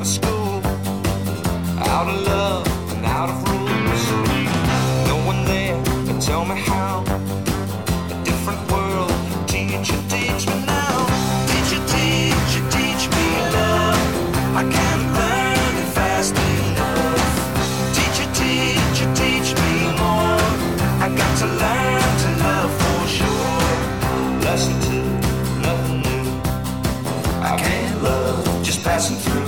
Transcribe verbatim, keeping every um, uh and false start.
out of school, out of love and out of rules. No one there can tell me how. A different world. Teacher, teach me now. Teacher, teacher, teach me love. I can't learn it fast enough. Teacher, teacher, teach me more. I got to learn to love for sure. Lesson two, nothing new. I can't love, just passing through.